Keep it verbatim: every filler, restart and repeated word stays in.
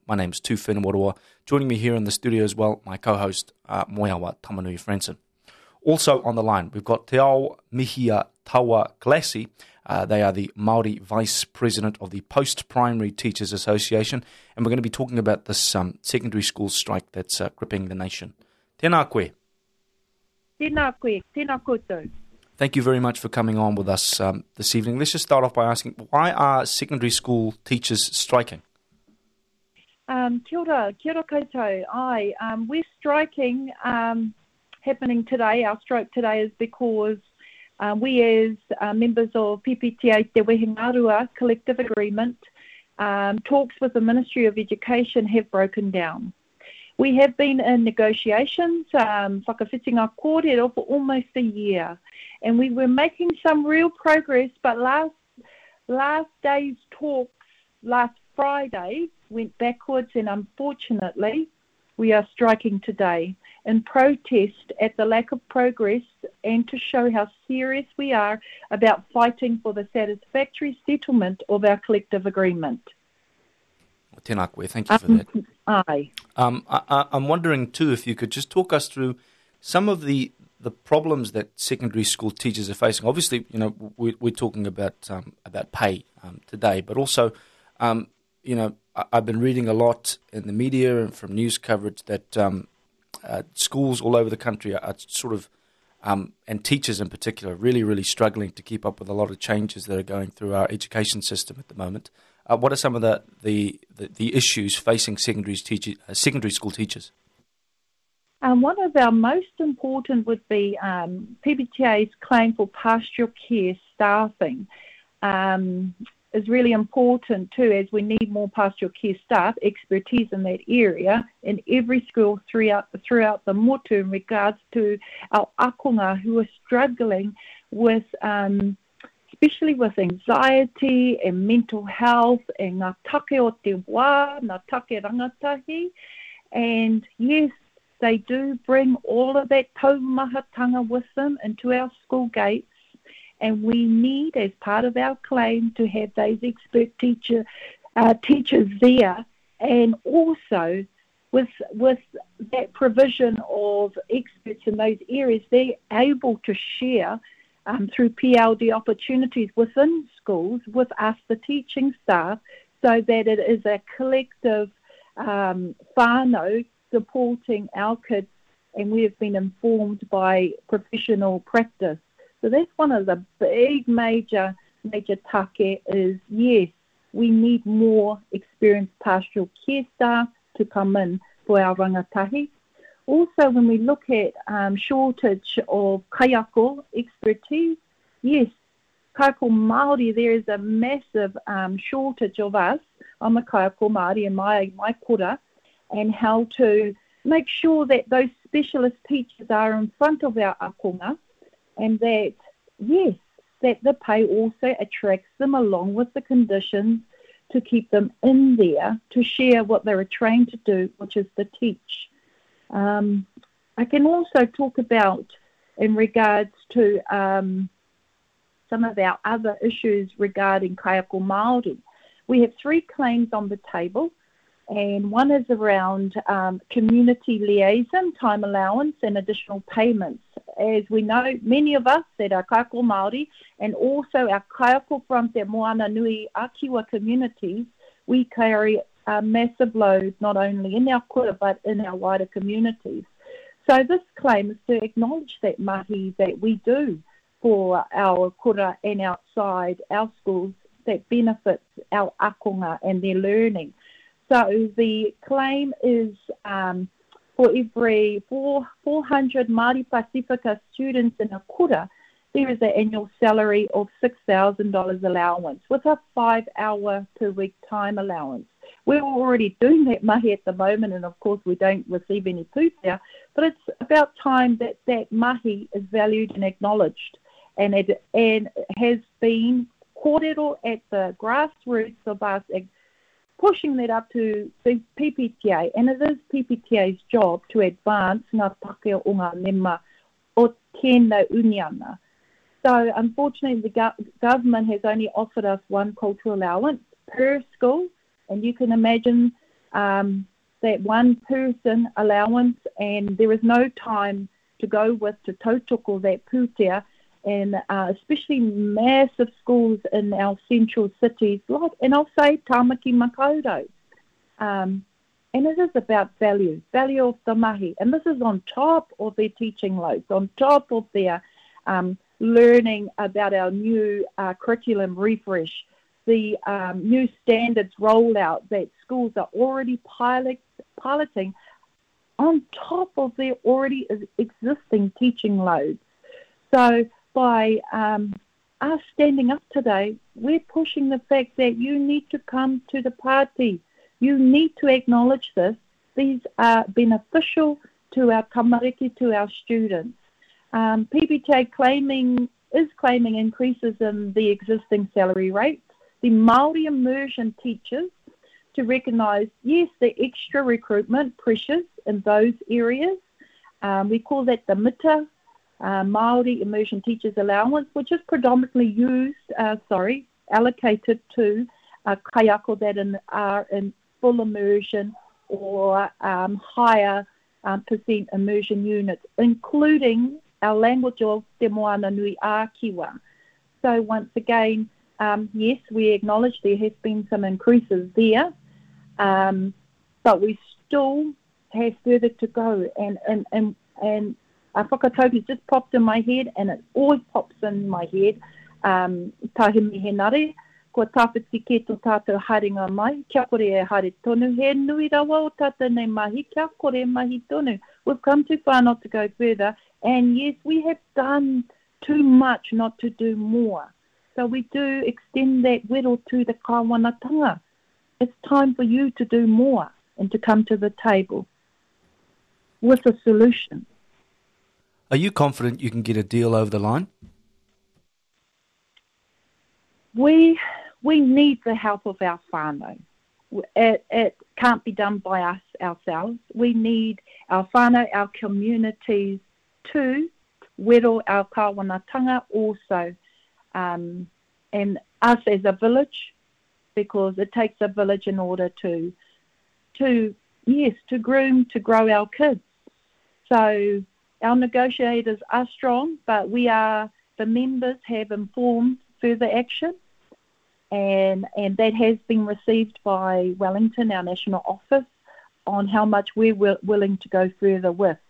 My name's Tufin Warawa. Joining me here in the studio as well, my co-host, uh, Moeawa Tamanui Franson. Also on the line, we've got Te Ao Mihia Tawa Glasi. Uh, they are the Māori Vice President of the Post-Primary Teachers Association, and we're going to be talking about this um, secondary school strike that's uh, gripping the nation. Tēnā koe. Tēnā koe, tēnā koutou. Thank you very much for coming on with us um, this evening. Let's just start off by asking, why are secondary school teachers striking? Um, kia ora, kia ora koutou. Aye, um, we're striking um, happening today. Our strike today is because uh, we as uh, members of P P T A Te Wehengarua Collective Agreement, um, talks with the Ministry of Education have broken down. We have been in negotiations, um, whakawhitinga kōrero for almost a year, and we were making some real progress, but last last day's talks, last Friday, went backwards, and unfortunately, we are striking today in protest at the lack of progress and to show how serious we are about fighting for the satisfactory settlement of our collective agreement. Tēnā koe, thank you for um, that. Aye. Um, I, I'm wondering too if you could just talk us through some of the, the problems that secondary school teachers are facing. Obviously, you know, we, we're talking about um, about pay um, today, but also, um, you know, I, I've been reading a lot in the media and from news coverage that um, uh, schools all over the country are, are sort of, um, and teachers in particular, really, really struggling to keep up with a lot of changes that are going through our education system at the moment. Uh, what are some of the, the, the, the issues facing secondary, teacher, uh, secondary school teachers? Um, one of our most important would be um, P P T A's claim for pastoral care staffing um, is really important too, as we need more pastoral care staff, expertise in that area in every school throughout, throughout the motu in regards to our akonga who are struggling with um, especially with anxiety and mental health and ngā take o te wā, ngā take rangatahi. And yes, they do bring all of that taumahatanga with them into our school gates. And we need, as part of our claim, to have those expert teacher, uh, teachers there. And also, with, with that provision of experts in those areas, they're able to share Um, through P L D opportunities within schools with us, the teaching staff, so that it is a collective um, whānau supporting our kids, and we have been informed by professional practice. So that's one of the big major, major take is, yes, we need more experienced pastoral care staff to come in for our rangatahi. Also, when we look at um, shortage of kaiako expertise, yes, kaiako Māori, there is a massive um, shortage of us. I'm a kaiako Māori in my, my kura, and how to make sure that those specialist teachers are in front of our akonga, and that, yes, that the pay also attracts them along with the conditions to keep them in there to share what they were trained to do, which is to teach. Um, I can also talk about, in regards to um, some of our other issues regarding kaiako Māori. We have three claims on the table, and one is around um, community liaison, time allowance, and additional payments. As we know, many of us that are kaiako Māori, and also our kaiako from Te Moana Nui Akiwa communities, we carry a massive load, not only in our kura, but in our wider communities. So this claim is to acknowledge that mahi that we do for our kura and outside our schools that benefits our akonga and their learning. So the claim is um, for every four, 400 Māori Pasifika students in a kura, there is an annual salary of six thousand dollars allowance with a five-hour per week time allowance. We're already doing that mahi at the moment, and of course we don't receive any pūtea, but it's about time that that mahi is valued and acknowledged, and it and has been kōrero at the grassroots of us pushing that up to the P P T A, and it is P P T A's job to advance ngā take o ngā lema o tēnā uniana. So unfortunately the go- government has only offered us one cultural allowance per school, and you can imagine um, that one person allowance, and there is no time to go with to tautoko that pūtea, and uh, especially massive schools in our central cities, like, and I'll say Tāmaki Makaurau. Um, and it is about value, value of the mahi. And this is on top of their teaching loads, on top of their um, learning about our new uh, curriculum refresh, the um, new standards rollout that schools are already pilot, piloting on top of their already existing teaching loads. So by um, us standing up today, we're pushing the fact that you need to come to the party. You need to acknowledge this. These are beneficial to our tamariki, to our students. Um, P P T A claiming is claiming increases in the existing salary rates. The Māori immersion teachers to recognise, yes, the extra recruitment pressures in those areas. Um, we call that the MITA, uh, Māori Immersion Teachers Allowance, which is predominantly used, uh, sorry, allocated to uh, kaiako that in, are in full immersion or um, higher um, percent immersion units, including our language of Te Moana Nui a Kiwa. So once again, um, yes, we acknowledge there has been some increases there, um, but we still have further to go. And and and and a whakatauki just popped in my head, and it always pops in my head. Um, tahi mihe nare, ko tāwhiti ke tō tātou haringa mai, kia kore e hare tonu, he nui rawa o tātou nei mahi, kia kore mahi tonu. We've come too far not to go further, and yes, we have done too much not to do more. So we do extend that wero to the kāwanatanga. It's time for you to do more and to come to the table with a solution. Are you confident you can get a deal over the line? We we need the help of our whānau. It, it can't be done by us ourselves. We need our whānau, our communities to wero our kāwanatanga also, um, and us as a village, because it takes a village in order to, to yes, to groom, to grow our kids. So our negotiators are strong, but we are, the members have informed further action, and and that has been received by Wellington, our national office, on how much we're will, willing to go further with.